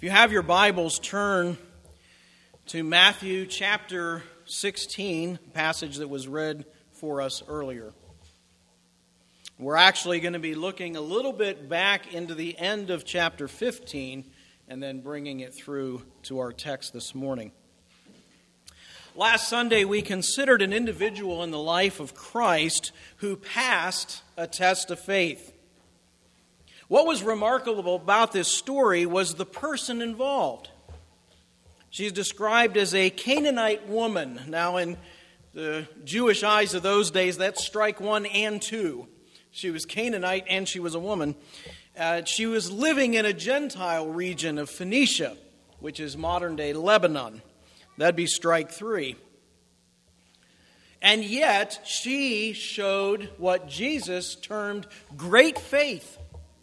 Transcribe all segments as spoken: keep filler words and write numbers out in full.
If you have your Bibles, turn to Matthew chapter sixteen, passage that was read for us earlier. We're actually going to be looking a little bit back into the end of chapter fifteen and then bringing it through to our text this morning. Last Sunday, we considered an individual in the life of Christ who passed a test of faith. What was remarkable about this story was the person involved. She's described as a Canaanite woman. Now, in the Jewish eyes of those days, that's strike one and two. She was Canaanite and she was a woman. Uh, she was living in a Gentile region of Phoenicia, which is modern-day Lebanon. That'd be strike three. And yet, she showed what Jesus termed great faith.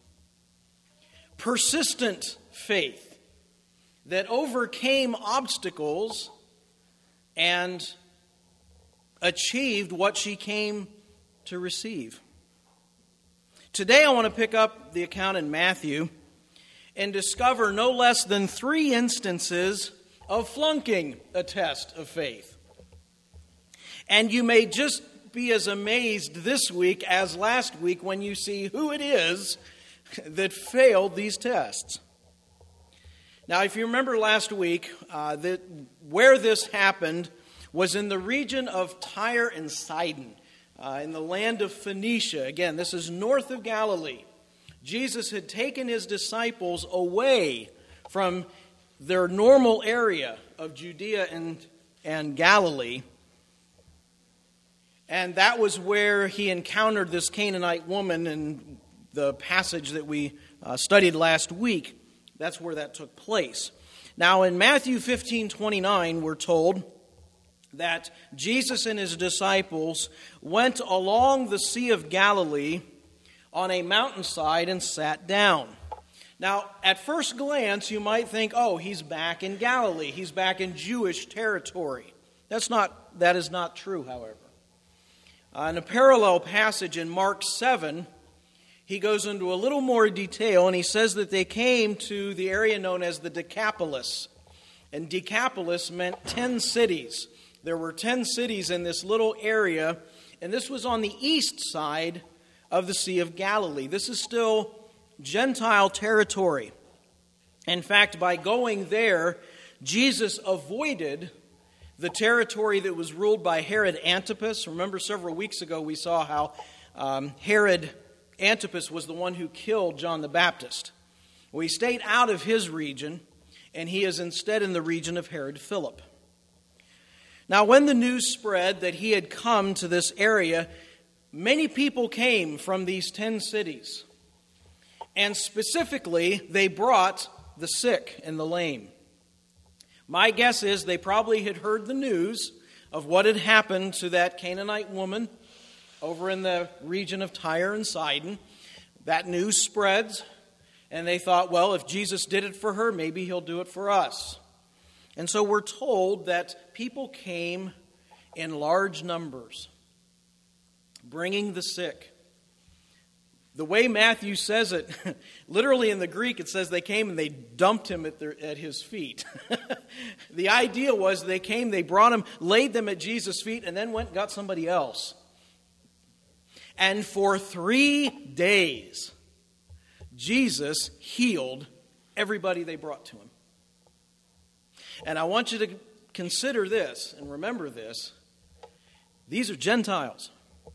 Persistent faith that overcame obstacles and achieved what she came to receive. Today I want to pick up the account in Matthew and discover no less than three instances of flunking a test of faith. And you may just be as amazed this week as last week when you see who it is that failed these tests. Now, if you remember last week, uh, that where this happened was in the region of Tyre and Sidon, uh, in the land of Phoenicia. Again, this is north of Galilee. Jesus had taken his disciples away from their normal area of Judea and, and Galilee. And that was where he encountered this Canaanite woman, and the passage that we uh, studied last week, that's where that took place. Now, in Matthew fifteen twenty-nine, we're told that Jesus and his disciples went along the Sea of Galilee on a mountainside and sat down. Now, at first glance, you might think, oh, he's back in Galilee. He's back in Jewish territory. That's not, that is not true, however. Uh, in a parallel passage in Mark seven, he goes into a little more detail, and he says that they came to the area known as the Decapolis. And Decapolis meant ten cities. There were ten cities in this little area, and this was on the east side of the Sea of Galilee. This is still Gentile territory. In fact, by going there, Jesus avoided the territory that was ruled by Herod Antipas. Remember, several weeks ago we saw how um, Herod Antipas was the one who killed John the Baptist. Well, he stayed out of his region, and he is instead in the region of Herod Philip. Now, when the news spread that he had come to this area, many people came from these ten cities. And specifically, they brought the sick and the lame. My guess is they probably had heard the news of what had happened to that Canaanite woman over in the region of Tyre and Sidon. That news spreads, and they thought, well, if Jesus did it for her, maybe he'll do it for us. And so we're told that people came in large numbers, bringing the sick. The way Matthew says it, literally in the Greek, it says they came and they dumped him at, their, at his feet. The idea was they came, they brought him, laid them at Jesus' feet, and then went and got somebody else. And for three days, Jesus healed everybody they brought to him. And I want you to consider this and remember this. These are Gentiles.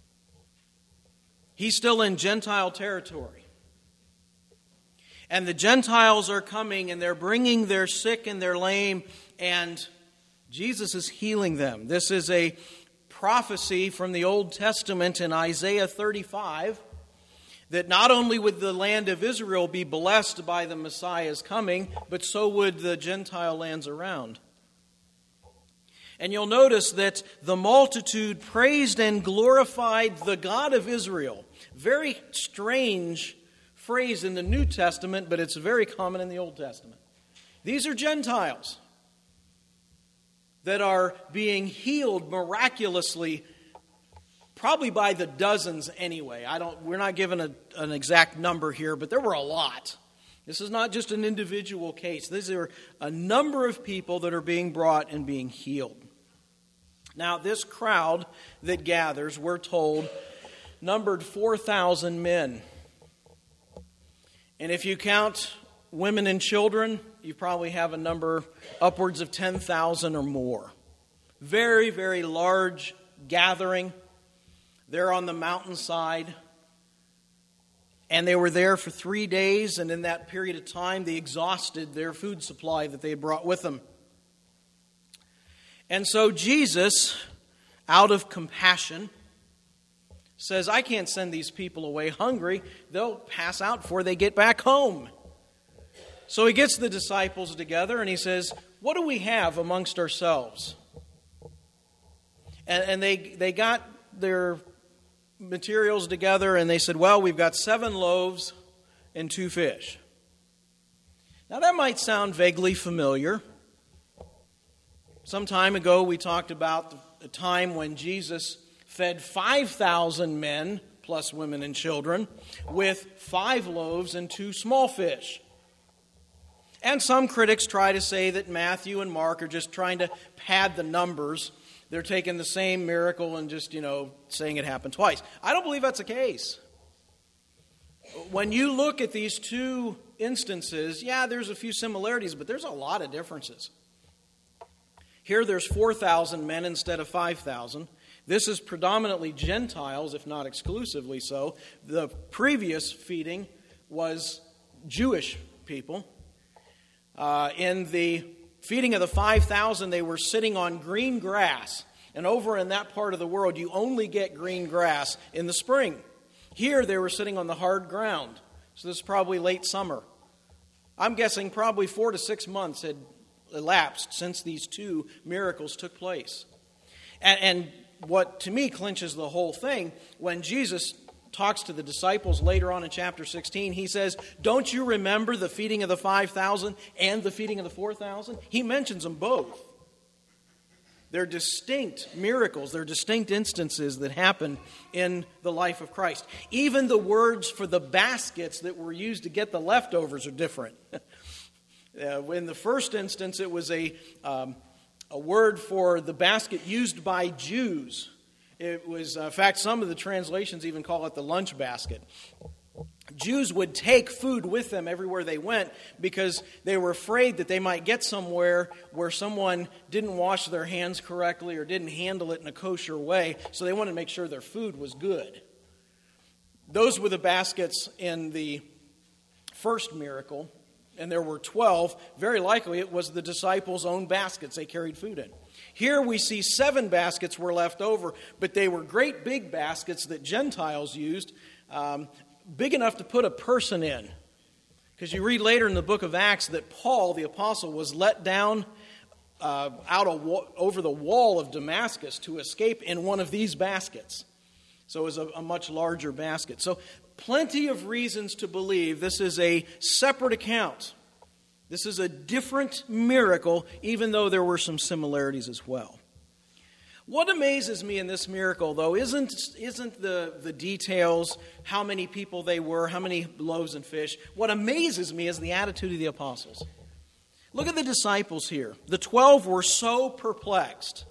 He's still in Gentile territory. And the Gentiles are coming and they're bringing their sick and their lame, and Jesus is healing them. This is a prophecy from the Old Testament in Isaiah thirty-five that not only would the land of Israel be blessed by the Messiah's coming, but so would the Gentile lands around. And you'll notice that the multitude praised and glorified the God of Israel. Very strange phrase in the New Testament, but it's very common in the Old Testament. These are Gentiles that are being healed miraculously, probably by the dozens anyway. I don't. We're not given a, an exact number here, but there were a lot This is not just an individual case. These are a number of people that are being brought and being healed. Now, this crowd that gathers, we're told, numbered four thousand men. And if you count women and children, you probably have a number upwards of ten thousand or more. Very, very large gathering. They're on the mountainside. And they were there for three days, and in that period of time, they exhausted their food supply that they had brought with them. And so Jesus, out of compassion, says, I can't send these people away hungry. They'll pass out before they get back home. So he gets the disciples together, and he says, what do we have amongst ourselves? And, and they, they got their materials together, and they said, well, we've got seven loaves and two fish. Now that might sound vaguely familiar. Some time ago we talked about the time when Jesus fed five thousand men, plus women and children, with five loaves and two small fish. And some critics try to say that Matthew and Mark are just trying to pad the numbers. They're taking the same miracle and just, you know, saying it happened twice. I don't believe that's the case. When you look at these two instances, yeah, there's a few similarities, but there's a lot of differences. Here there's four thousand men instead of five thousand. This is predominantly Gentiles, if not exclusively so. The previous feeding was Jewish people. Uh, in the feeding of the five thousand, they were sitting on green grass. And over in that part of the world, you only get green grass in the spring. Here, they were sitting on the hard ground. So this is probably late summer. I'm guessing probably four to six months had elapsed since these two miracles took place. And, and what to me clinches the whole thing, when Jesus talks to the disciples later on in chapter sixteen, he says, don't you remember the feeding of the five thousand and the feeding of the four thousand? He mentions them both. They're distinct miracles. They're distinct instances that happen in the life of Christ. Even the words for the baskets that were used to get the leftovers are different. uh, in the first instance, it was a, um, a word for the basket used by Jews. It was, uh, in fact, some of the translations even call it the lunch basket. Jews would take food with them everywhere they went because they were afraid that they might get somewhere where someone didn't wash their hands correctly or didn't handle it in a kosher way, so they wanted to make sure their food was good. Those were the baskets in the first miracle, and there were twelve. Very likely it was the disciples' own baskets they carried food in. Here we see seven baskets were left over, but they were great big baskets that Gentiles used, um, big enough to put a person in. Because you read later in the book of Acts that Paul, the apostle, was let down uh, out of, over the wall of Damascus to escape in one of these baskets. So it was a, a much larger basket. So plenty of reasons to believe this is a separate account. This is a different miracle, even though there were some similarities as well. What amazes me in this miracle, though, isn't, isn't the, the details, how many people they were, how many loaves and fish. What amazes me is the attitude of the apostles. Look at the disciples here. The twelve were so perplexed.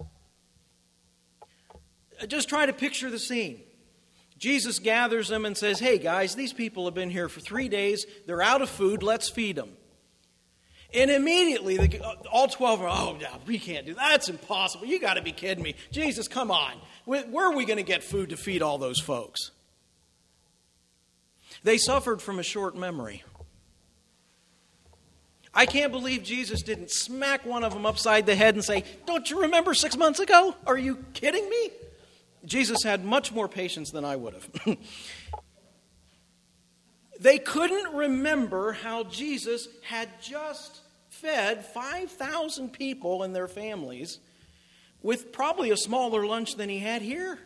Just try to picture the scene. Jesus gathers them and says, hey guys, these people have been here for three days. They're out of food. Let's feed them. And immediately, the, all twelve are, oh, no, we can't do that. That's impossible. You got to be kidding me. Jesus, come on. Where are we going to get food to feed all those folks? They suffered from a short memory. I can't believe Jesus didn't smack one of them upside the head and say, don't you remember six months ago? Are you kidding me? Jesus had much more patience than I would have. They couldn't remember how Jesus had just fed five thousand people and their families with probably a smaller lunch than he had here.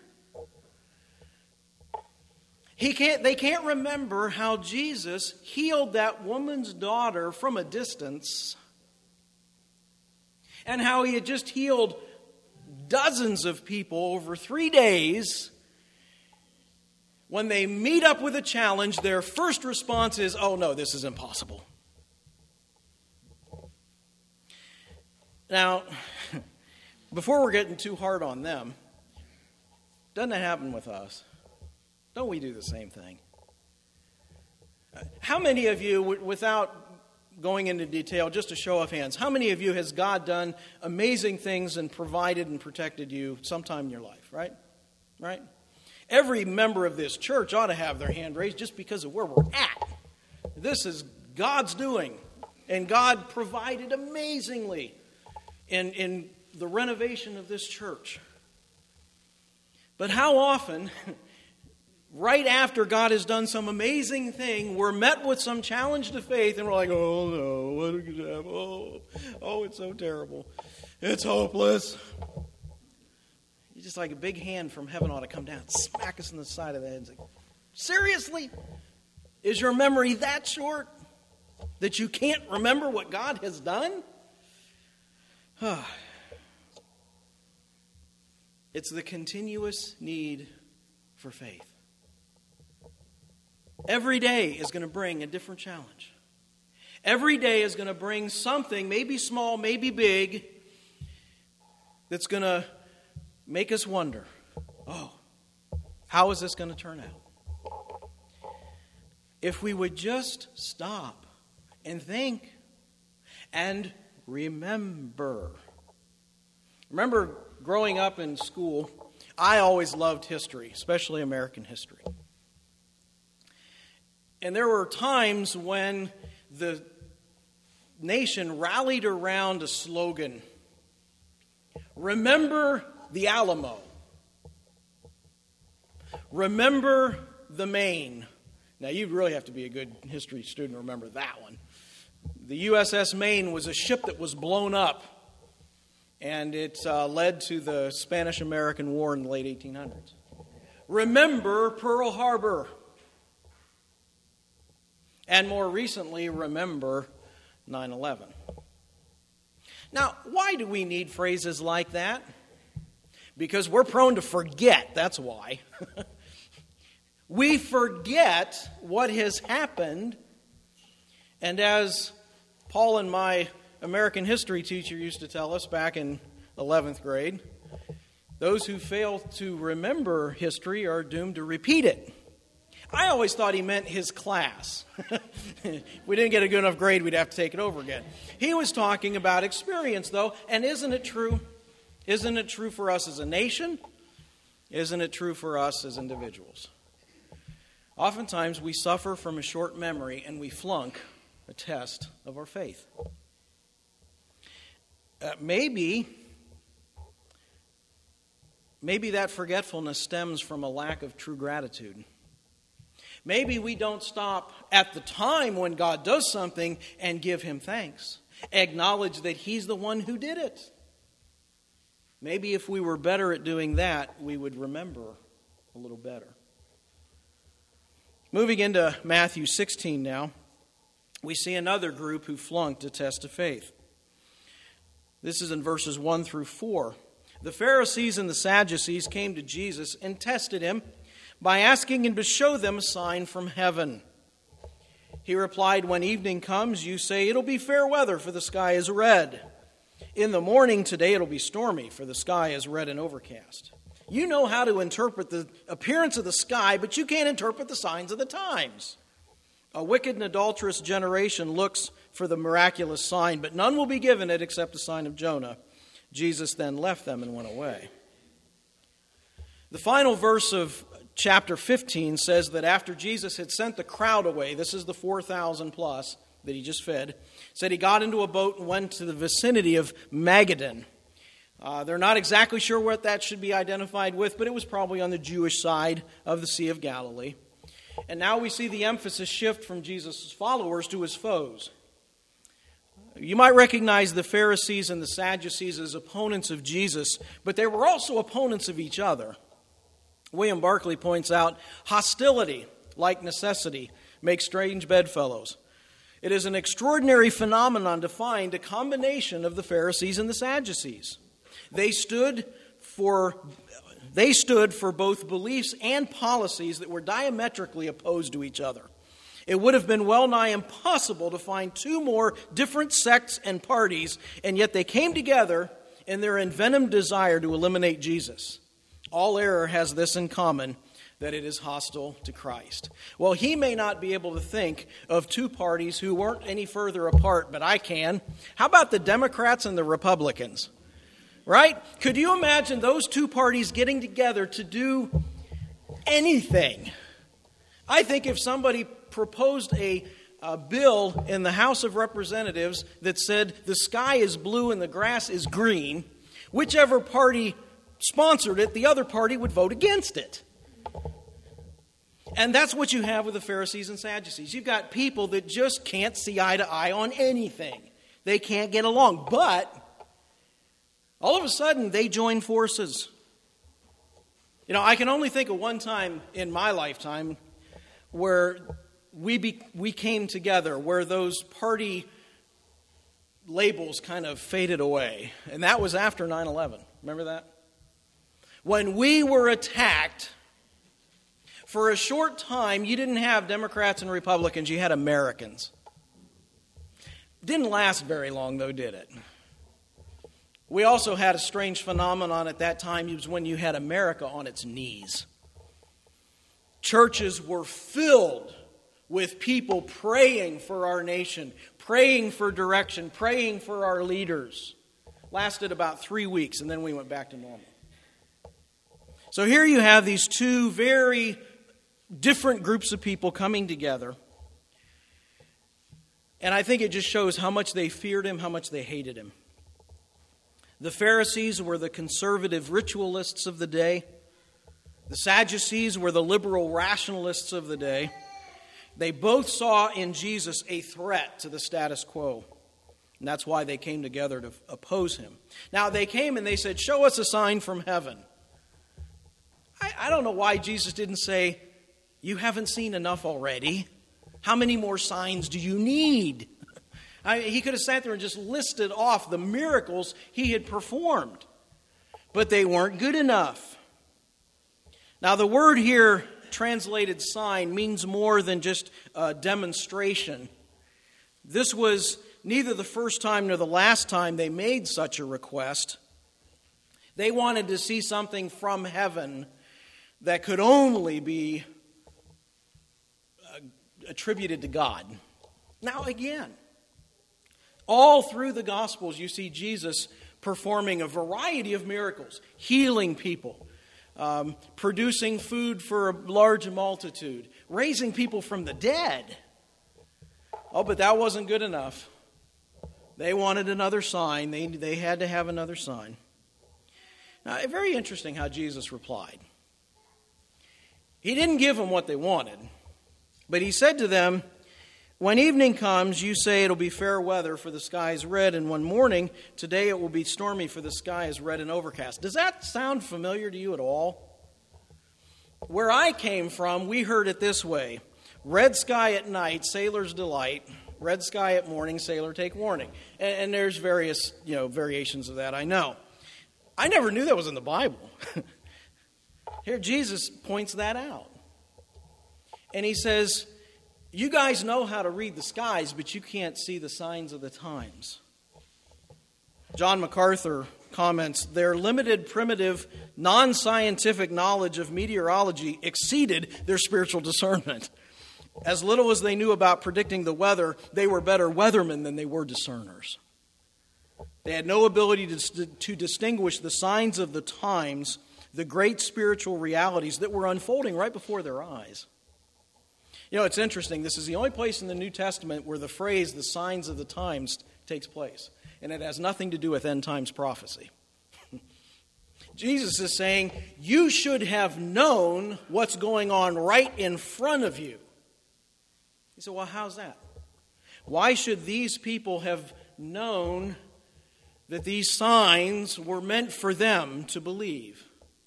He can't, they can't remember how Jesus healed that woman's daughter from a distance and how he had just healed dozens of people over three days. When they meet up with a challenge, their first response is, oh no, this is impossible. Now, before we're getting too hard on them, doesn't that happen with us? Don't we do the same thing? How many of you, without going into detail, just a show of hands, how many of you has God done amazing things and provided and protected you sometime in your life, right? Right? Every member of this church ought to have their hand raised just because of where we're at. This is God's doing, and God provided amazingly in, in the renovation of this church. But how often, right after God has done some amazing thing, we're met with some challenge to faith, and we're like, oh no, what are we going to have? Oh, oh, it's so terrible. It's hopeless. It's just like a big hand from heaven ought to come down, smack us in the side of the head, and say, seriously? Is your memory that short that you can't remember what God has done? It's the continuous need for faith. Every day is going to bring a different challenge. Every day is going to bring something, maybe small, maybe big, that's going to make us wonder, oh, how is this going to turn out? If we would just stop and think and remember. Remember growing up in school, I always loved history, especially American history. And there were times when the nation rallied around a slogan, remember the Alamo. Remember the Maine. Now, you'd really have to be a good history student to remember that one. The U S S Maine was a ship that was blown up, and it uh, led to the Spanish-American War in the late eighteen hundreds. Remember Pearl Harbor. And more recently, remember nine eleven. Now, why do we need phrases like that? Because we're prone to forget, that's why. We forget what has happened. And as Paul and my American history teacher used to tell us back in eleventh grade, those who fail to remember history are doomed to repeat it. I always thought he meant his class. If we didn't get a good enough grade, we'd have to take it over again. He was talking about experience, though, and isn't it true? Isn't it true for us as a nation? Isn't it true for us as individuals? Oftentimes, we suffer from a short memory, and we flunk a test of our faith. Uh, maybe, maybe that forgetfulness stems from a lack of true gratitude. Maybe we don't stop at the time when God does something and give Him thanks. Acknowledge that He's the one who did it. Maybe if we were better at doing that, we would remember a little better. Moving into Matthew sixteen now, we see another group who flunked a test of faith. This is in verses one through four. The Pharisees and the Sadducees came to Jesus and tested Him by asking Him to show them a sign from heaven. He replied, when evening comes, you say, it'll be fair weather, for the sky is red. In the morning today it'll be stormy, for the sky is red and overcast. You know how to interpret the appearance of the sky, but you can't interpret the signs of the times. A wicked and adulterous generation looks for the miraculous sign, but none will be given it except the sign of Jonah. Jesus then left them and went away. The final verse of chapter fifteen says that after Jesus had sent the crowd away, this is the four thousand plus that He just fed, said He got into a boat and went to the vicinity of Magadan. Uh, they're not exactly sure what that should be identified with, but it was probably on the Jewish side of the Sea of Galilee. And now we see the emphasis shift from Jesus' followers to His foes. You might recognize the Pharisees and the Sadducees as opponents of Jesus, but they were also opponents of each other. William Barclay points out, hostility, like necessity, makes strange bedfellows. It is an extraordinary phenomenon to find a combination of the Pharisees and the Sadducees. They stood for they stood for both beliefs and policies that were diametrically opposed to each other. It would have been well nigh impossible to find two more different sects and parties, and yet they came together in their envenomed desire to eliminate Jesus. All error has this in common, that it is hostile to Christ. Well, he may not be able to think of two parties who weren't any further apart, but I can. How about the Democrats and the Republicans? Right? Could you imagine those two parties getting together to do anything? I think if somebody proposed a, a bill in the House of Representatives that said the sky is blue and the grass is green, whichever party sponsored it, the other party would vote against it. And that's what you have with the Pharisees and Sadducees. You've got people that just can't see eye to eye on anything. They can't get along. But all of a sudden, they join forces. You know, I can only think of one time in my lifetime where we be, we came together, where those party labels kind of faded away. And that was after nine eleven. Remember that? When we were attacked, for a short time, you didn't have Democrats and Republicans, you had Americans. Didn't last very long, though, did it? We also had a strange phenomenon at that time. It was when you had America on its knees. Churches were filled with people praying for our nation, praying for direction, praying for our leaders. Lasted about three weeks, and then we went back to normal. So here you have these two very different groups of people coming together. And I think it just shows how much they feared him, how much they hated him. The Pharisees were the conservative ritualists of the day. The Sadducees were the liberal rationalists of the day. They both saw in Jesus a threat to the status quo. And that's why they came together to oppose him. Now, they came and they said, "Show us a sign from heaven." I, I don't know why Jesus didn't say, "You haven't seen enough already. How many more signs do you need?" I, he could have sat there and just listed off the miracles he had performed. But they weren't good enough. Now, the word here, translated sign, means more than just a demonstration. This was neither the first time nor the last time they made such a request. They wanted to see something from heaven that could only be attributed to God. Now, again, all through the Gospels, you see Jesus performing a variety of miracles, healing people, um, producing food for a large multitude, raising people from the dead. Oh, but that wasn't good enough. They wanted another sign. They, they had to have another sign. Now, very interesting how Jesus replied. He didn't give them what they wanted, but he said to them, "When evening comes, you say it'll be fair weather, for the sky is red, and one morning, today it will be stormy, for the sky is red and overcast." Does that sound familiar to you at all? Where I came from, we heard it this way: red sky at night, sailor's delight; red sky at morning, sailor take warning. And, and there's various, you know, variations of that, I know. I never knew that was in the Bible. Here, Jesus points that out. And he says, "You guys know how to read the skies, but you can't see the signs of the times." John MacArthur comments, "Their limited, primitive, non-scientific knowledge of meteorology exceeded their spiritual discernment. As little as they knew about predicting the weather, they were better weathermen than they were discerners. They had no ability to, to distinguish the signs of the times, the great spiritual realities that were unfolding right before their eyes." You know, it's interesting. This is the only place in the New Testament where the phrase, "the signs of the times," takes place. And it has nothing to do with end times prophecy. Jesus is saying, you should have known what's going on right in front of you. You say, well, how's that? Why should these people have known that these signs were meant for them to believe?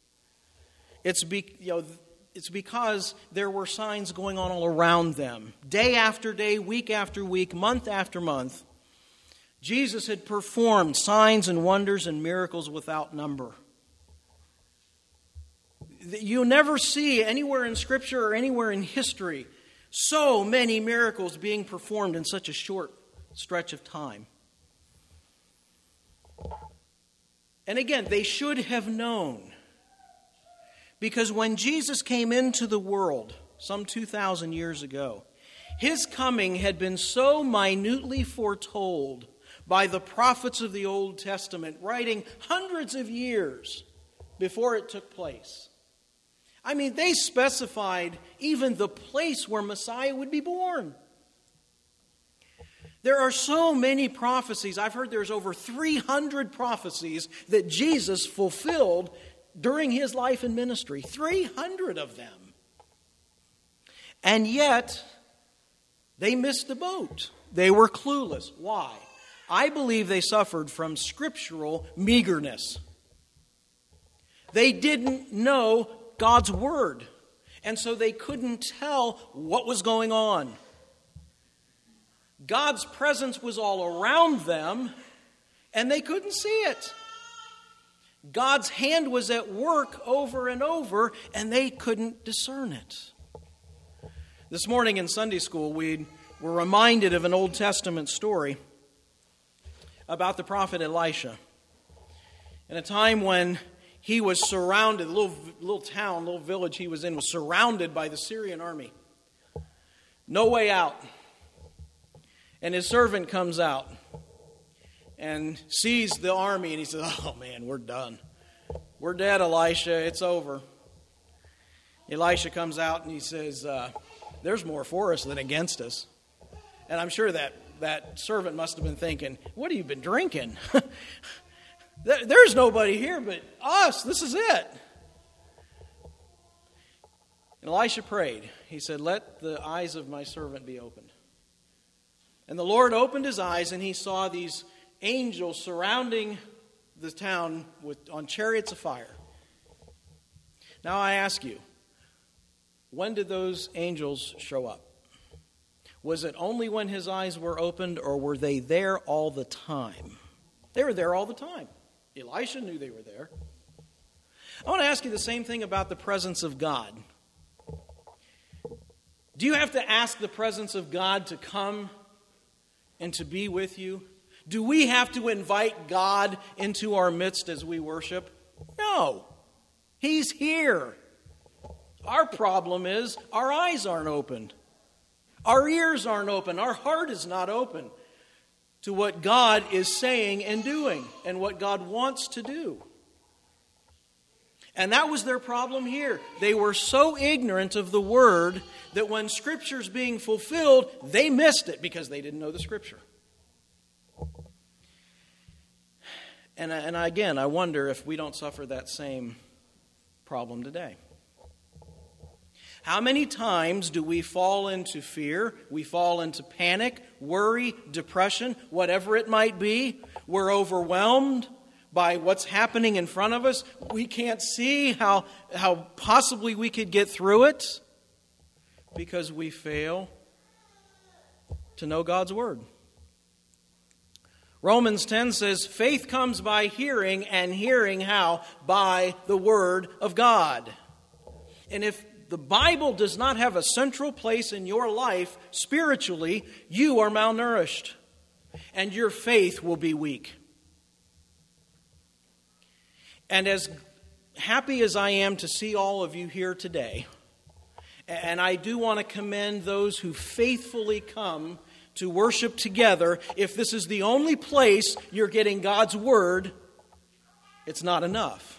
It's be, you know, It's because there were signs going on all around them. Day after day, week after week, month after month, Jesus had performed signs and wonders and miracles without number. You'll never see anywhere in Scripture or anywhere in history So many miracles being performed in such a short stretch of time. And again, they should have known. Because when Jesus came into the world some two thousand years ago, his coming had been so minutely foretold by the prophets of the Old Testament, writing hundreds of years before it took place. I mean, they specified even the place where Messiah would be born. There are so many prophecies. I've heard there's over three hundred prophecies that Jesus fulfilled during his life and ministry. three hundred of them. And yet, they missed the boat. They were clueless. Why? I believe they suffered from scriptural meagerness. They didn't know God's word, and so they couldn't tell what was going on. God's presence was all around them, and they couldn't see it. God's hand was at work over and over, and they couldn't discern it. This morning in Sunday school, we were reminded of an Old Testament story about the prophet Elisha. In a time when he was surrounded, the little, little town, little village he was in was surrounded by the Syrian army. No way out. And his servant comes out and sees the army and he says, "Oh man, we're done. We're dead, Elisha. It's over." Elisha comes out and he says, uh, "There's more for us than against us." And I'm sure that that servant must have been thinking, "What have you been drinking? There's nobody here but us. This is it." And Elisha prayed. He said, "Let the eyes of my servant be opened." And the Lord opened his eyes, and he saw these angels surrounding the town with, on chariots of fire. Now I ask you, when did those angels show up? Was it only when his eyes were opened, or were they there all the time? They were there all the time. Elisha knew they were there. I want to ask you the same thing about the presence of God. Do you have to ask the presence of God to come and to be with you? Do we have to invite God into our midst as we worship? No. He's here. Our problem is our eyes aren't opened. Our ears aren't open. Our heart is not open to what God is saying and doing and what God wants to do. And that was their problem here. They were so ignorant of the word that when Scripture's being fulfilled, they missed it because they didn't know the Scripture. And, and again, I wonder if we don't suffer that same problem today. How many times do we fall into fear? We fall into panic, worry, depression, whatever it might be. We're overwhelmed by what's happening in front of us. We can't see how, how possibly we could get through it because we fail to know God's word. Romans ten says, faith comes by hearing, and hearing how? By the word of God. And if the Bible does not have a central place in your life spiritually, you are malnourished, and your faith will be weak. And as happy as I am to see all of you here today, and I do want to commend those who faithfully come to worship together, if this is the only place you're getting God's word, it's not enough.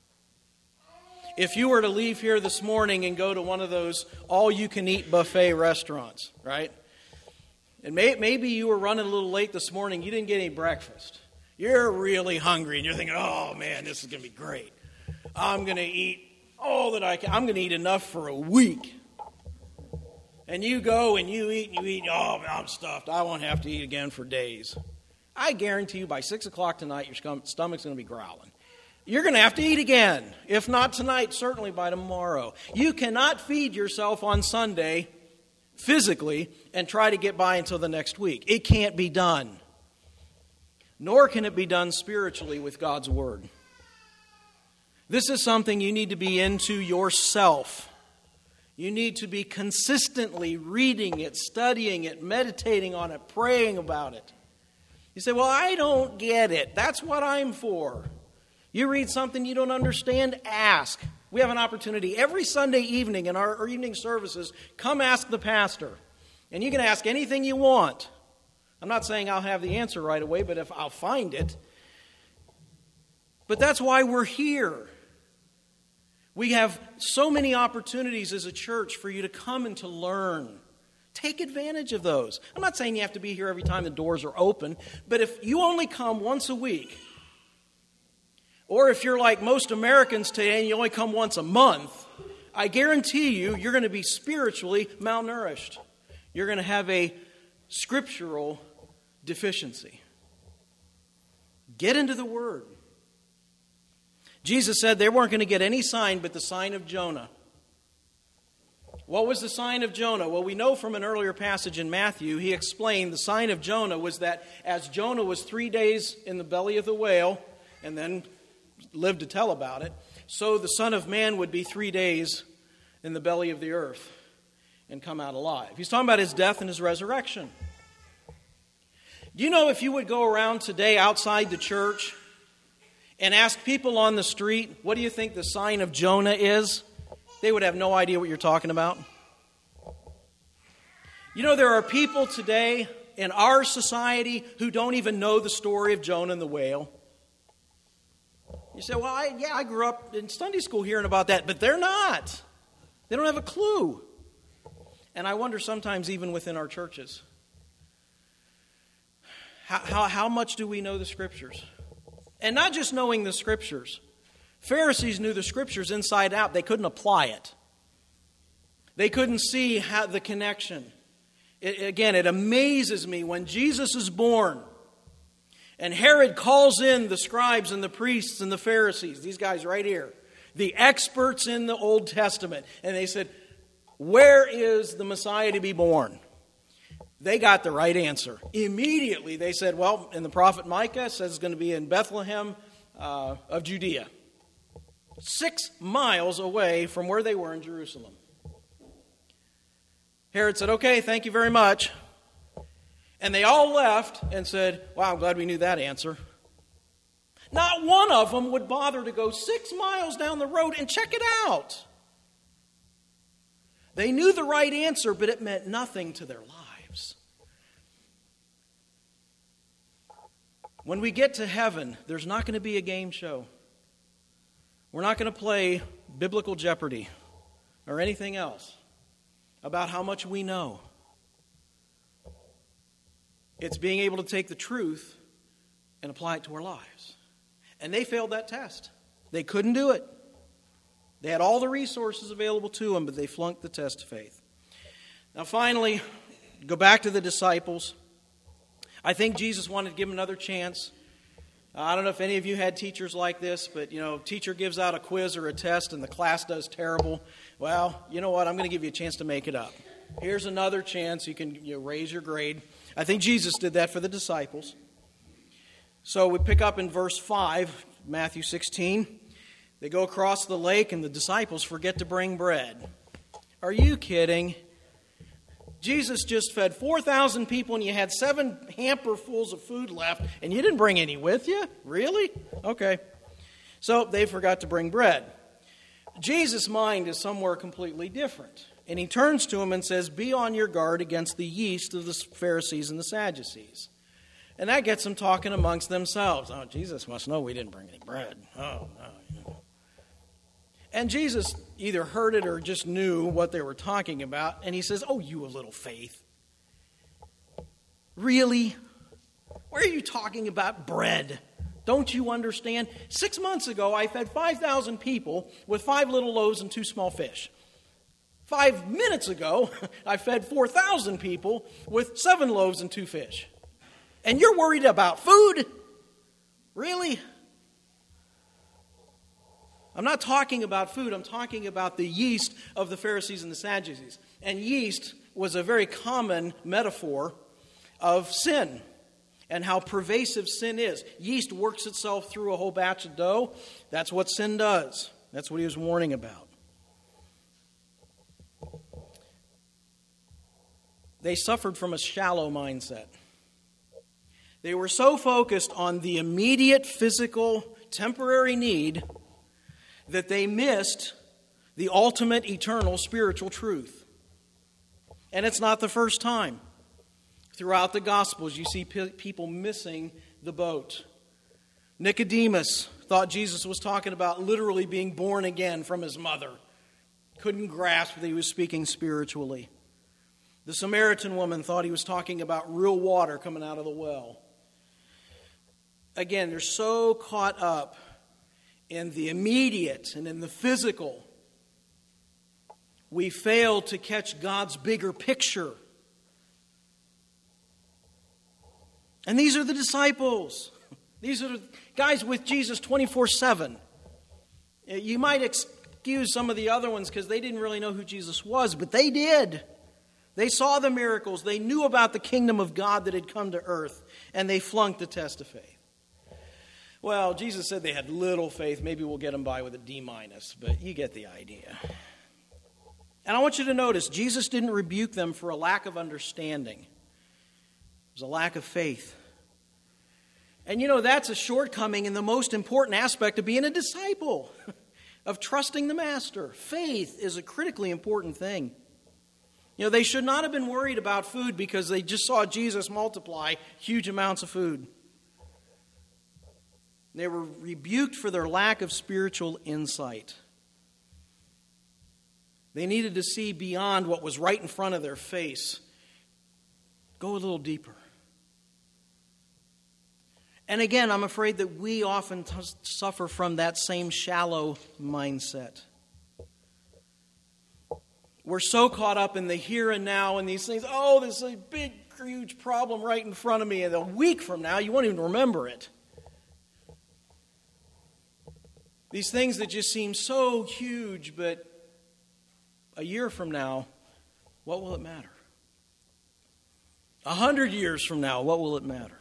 If you were to leave here this morning and go to one of those all-you-can-eat buffet restaurants, right? And may, maybe you were running a little late this morning, you didn't get any breakfast. You're really hungry, and you're thinking, oh, man, this is going to be great. I'm going to eat all that I can. I'm going to eat enough for a week. And you go and you eat and you eat, oh, I'm stuffed. I won't have to eat again for days. I guarantee you by six o'clock tonight, your stomach's going to be growling. You're going to have to eat again. If not tonight, certainly by tomorrow. You cannot feed yourself on Sunday physically and try to get by until the next week. It can't be done. Nor can it be done spiritually with God's word. This is something you need to be into yourself. You need to be consistently reading it, studying it, meditating on it, praying about it. You say, well, I don't get it. That's what I'm for. You read something you don't understand, ask. We have an opportunity every Sunday evening in our, our evening services. Come ask the pastor. And you can ask anything you want. I'm not saying I'll have the answer right away, but if I'll find it. But that's why we're here. We have so many opportunities as a church for you to come and to learn. Take advantage of those. I'm not saying you have to be here every time the doors are open, but if you only come once a week, or if you're like most Americans today and you only come once a month, I guarantee you, you're going to be spiritually malnourished. You're going to have a scriptural deficiency. Get into the Word. Jesus said they weren't going to get any sign but the sign of Jonah. What was the sign of Jonah? Well, we know from an earlier passage in Matthew, he explained the sign of Jonah was that as Jonah was three days in the belly of the whale and then lived to tell about it, so the Son of Man would be three days in the belly of the earth and come out alive. He's talking about his death and his resurrection. Do you know if you would go around today outside the church and ask people on the street, what do you think the sign of Jonah is? They would have no idea what you're talking about. You know, there are people today in our society who don't even know the story of Jonah and the whale. You say, well, I, yeah, I grew up in Sunday school hearing about that, but they're not. They don't have a clue. And I wonder sometimes even within our churches, how, how, how much do we know the Scriptures? And not just knowing the Scriptures. Pharisees knew the Scriptures inside out. They couldn't apply it. They couldn't see how the connection. It, again, it amazes me when Jesus is born and Herod calls in the scribes and the priests and the Pharisees, these guys right here, the experts in the Old Testament. And they said, where is the Messiah to be born? They got the right answer. Immediately they said, well, and the prophet Micah says it's going to be in Bethlehem uh, of Judea. Six miles away from where they were in Jerusalem. Herod said, okay, thank you very much. And they all left and said, wow, I'm glad we knew that answer. Not one of them would bother to go six miles down the road and check it out. They knew the right answer, but it meant nothing to their lives. When we get to heaven, there's not going to be a game show. We're not going to play Biblical Jeopardy or anything else about how much we know. It's being able to take the truth and apply it to our lives. And they failed that test. They couldn't do it. They had all the resources available to them, but they flunked the test of faith. Now finally, go back to the disciples. I think Jesus wanted to give them another chance. I don't know if any of you had teachers like this, but, you know, teacher gives out a quiz or a test and the class does terrible. Well, you know what? I'm going to give you a chance to make it up. Here's another chance. You can you know, raise your grade. I think Jesus did that for the disciples. So we pick up in verse five, Matthew sixteen. They go across the lake and the disciples forget to bring bread. Are you kidding? Jesus just fed four thousand people and you had seven hamperfuls of food left and you didn't bring any with you? Really? Okay. So they forgot to bring bread. Jesus' mind is somewhere completely different. And he turns to him and says, be on your guard against the yeast of the Pharisees and the Sadducees. And that gets them talking amongst themselves. Oh, Jesus must know we didn't bring any bread. Oh, no. And Jesus either heard it or just knew what they were talking about. And he says, oh, you of little faith. Really? Why are you talking about bread? Don't you understand? Six months ago, I fed five thousand people with five little loaves and two small fish. Five minutes ago, I fed four thousand people with seven loaves and two fish. And you're worried about food? Really? I'm not talking about food. I'm talking about the yeast of the Pharisees and the Sadducees. And yeast was a very common metaphor of sin and how pervasive sin is. Yeast works itself through a whole batch of dough. That's what sin does. That's what he was warning about. They suffered from a shallow mindset. They were so focused on the immediate physical, temporary need that they missed the ultimate, eternal, spiritual truth. And it's not the first time. Throughout the Gospels, you see pe- people missing the boat. Nicodemus thought Jesus was talking about literally being born again from his mother. Couldn't grasp that he was speaking spiritually. The Samaritan woman thought he was talking about real water coming out of the well. Again, they're so caught up in the immediate and in the physical, we fail to catch God's bigger picture. And these are the disciples. These are the guys with Jesus twenty-four seven. You might excuse some of the other ones because they didn't really know who Jesus was, but they did. They saw the miracles. They knew about the kingdom of God that had come to earth, and they flunked the test of faith. Well, Jesus said they had little faith. Maybe we'll get them by with a D minus, but you get the idea. And I want you to notice, Jesus didn't rebuke them for a lack of understanding. It was a lack of faith. And you know, that's a shortcoming in the most important aspect of being a disciple, of trusting the Master. Faith is a critically important thing. You know, they should not have been worried about food because they just saw Jesus multiply huge amounts of food. They were rebuked for their lack of spiritual insight. They needed to see beyond what was right in front of their face. Go a little deeper. And again, I'm afraid that we often t- suffer from that same shallow mindset. We're so caught up in the here and now and these things. Oh, there's a big, huge problem right in front of me. And a week from now, you won't even remember it. These things that just seem so huge, but a year from now, what will it matter? A hundred years from now, what will it matter?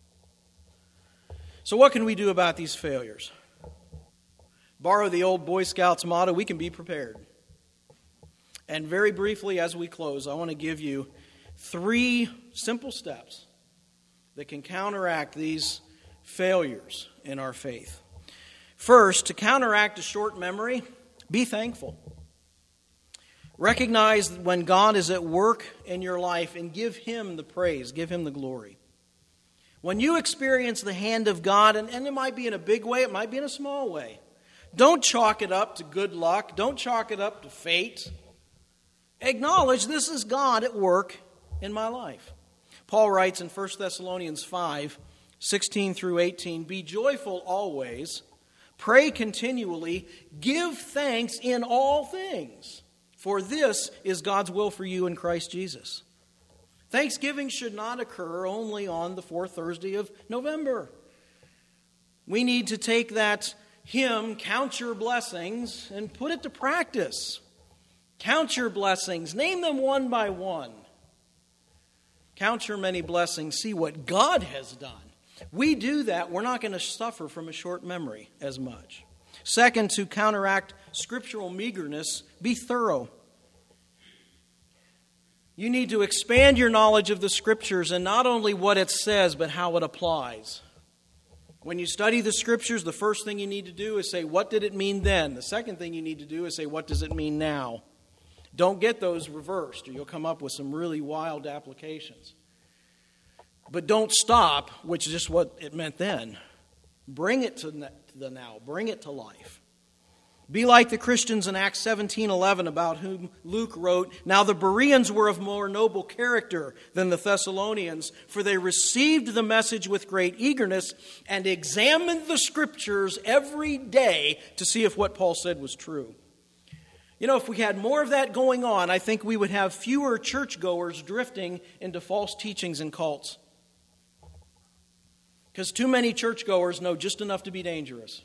So what can we do about these failures? Borrow the old Boy Scouts motto, we can be prepared. And very briefly, as we close, I want to give you three simple steps that can counteract these failures in our faith. First, to counteract a short memory, be thankful. Recognize when God is at work in your life and give Him the praise, give Him the glory. When you experience the hand of God, and, and it might be in a big way, it might be in a small way, don't chalk it up to good luck. Don't chalk it up to fate. Acknowledge this is God at work in my life. Paul writes in First Thessalonians five, sixteen through eighteen, be joyful always, pray continually, give thanks in all things, for this is God's will for you in Christ Jesus. Thanksgiving should not occur only on the fourth Thursday of November. We need to take that hymn, Count Your Blessings, and put it to practice. Count your blessings. Name them one by one. Count your many blessings. See what God has done. We do that, we're not going to suffer from a short memory as much. Second, to counteract scriptural meagerness, be thorough. You need to expand your knowledge of the Scriptures and not only what it says, but how it applies. When you study the Scriptures, the first thing you need to do is say, what did it mean then? The second thing you need to do is say, what does it mean now? Don't get those reversed, or you'll come up with some really wild applications. But don't stop, which is just what it meant then. Bring it to the now. Bring it to life. Be like the Christians in Acts seventeen eleven about whom Luke wrote, now the Bereans were of more noble character than the Thessalonians, for they received the message with great eagerness and examined the Scriptures every day to see if what Paul said was true. You know, if we had more of that going on, I think we would have fewer churchgoers drifting into false teachings and cults. Because too many churchgoers know just enough to be dangerous.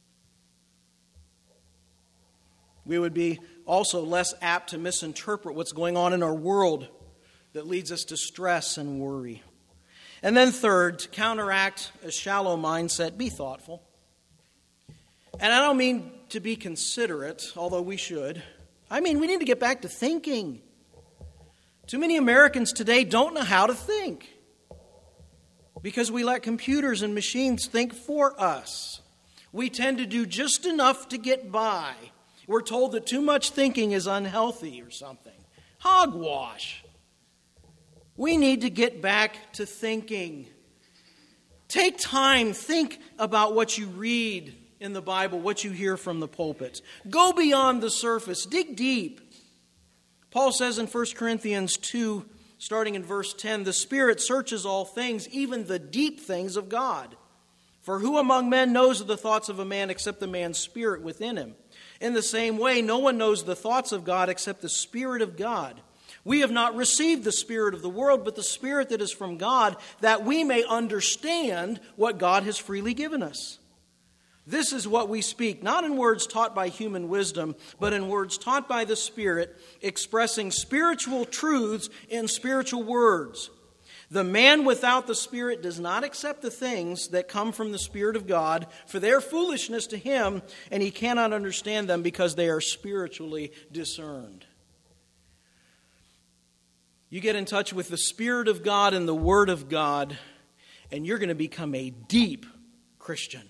We would be also less apt to misinterpret what's going on in our world that leads us to stress and worry. And then third, to counteract a shallow mindset, be thoughtful. And I don't mean to be considerate, although we should. I mean, we need to get back to thinking. Too many Americans today don't know how to think because we let computers and machines think for us. We tend to do just enough to get by. We're told that too much thinking is unhealthy or something. Hogwash. We need to get back to thinking. Take time, think about what you read in the Bible, what you hear from the pulpits. Go beyond the surface, dig deep. Paul says in First Corinthians two, starting in verse ten, the Spirit searches all things, even the deep things of God. For who among men knows the thoughts of a man except the man's spirit within him? In the same way, no one knows the thoughts of God except the Spirit of God. We have not received the spirit of the world, but the Spirit that is from God, that we may understand what God has freely given us. This is what we speak, not in words taught by human wisdom, but in words taught by the Spirit, expressing spiritual truths in spiritual words. The man without the Spirit does not accept the things that come from the Spirit of God, for they are foolishness to him, and he cannot understand them because they are spiritually discerned. You get in touch with the Spirit of God and the Word of God, and you're going to become a deep Christian.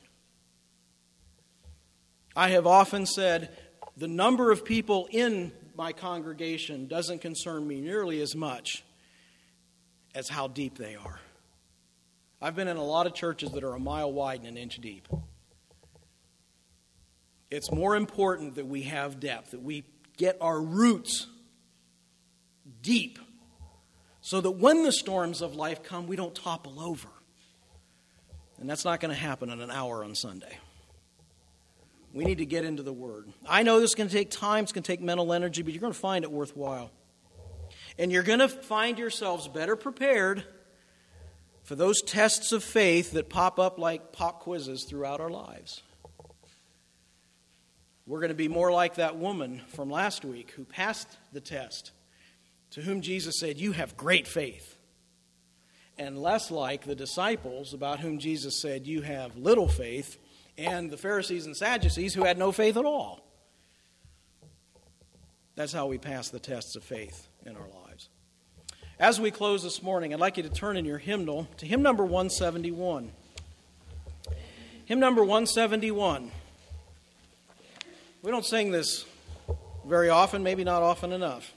I have often said the number of people in my congregation doesn't concern me nearly as much as how deep they are. I've been in a lot of churches that are a mile wide and an inch deep. It's more important that we have depth, that we get our roots deep, so that when the storms of life come, we don't topple over. And that's not going to happen in an hour on Sunday. We need to get into the Word. I know this is going to take time, it's going to take mental energy, but you're going to find it worthwhile. And you're going to find yourselves better prepared for those tests of faith that pop up like pop quizzes throughout our lives. We're going to be more like that woman from last week who passed the test, to whom Jesus said, "You have great faith," and less like the disciples about whom Jesus said, "You have little faith," and the Pharisees and Sadducees who had no faith at all. That's how we pass the tests of faith in our lives. As we close this morning, I'd like you to turn in your hymnal to hymn number one seventy-one. Hymn number one seventy-one. We don't sing this very often, maybe not often enough.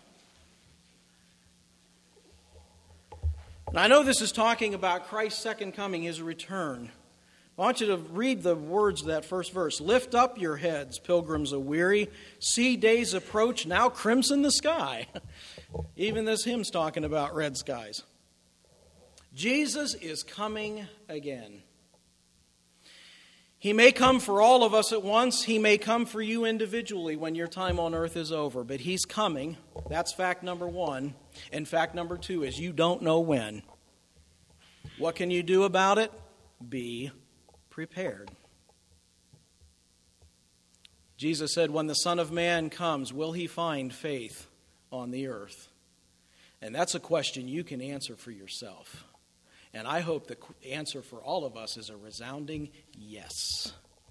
And I know this is talking about Christ's second coming, His return. I want you to read the words of that first verse. Lift up your heads, pilgrims aweary. See days approach, now crimson the sky. Even this hymn's talking about red skies. Jesus is coming again. He may come for all of us at once. He may come for you individually when your time on earth is over. But He's coming. That's fact number one. And fact number two is you don't know when. What can you do about it? Be prepared. Jesus said, when the Son of Man comes, will He find faith on the earth? And that's a question you can answer for yourself. And I hope the answer for all of us is a resounding yes.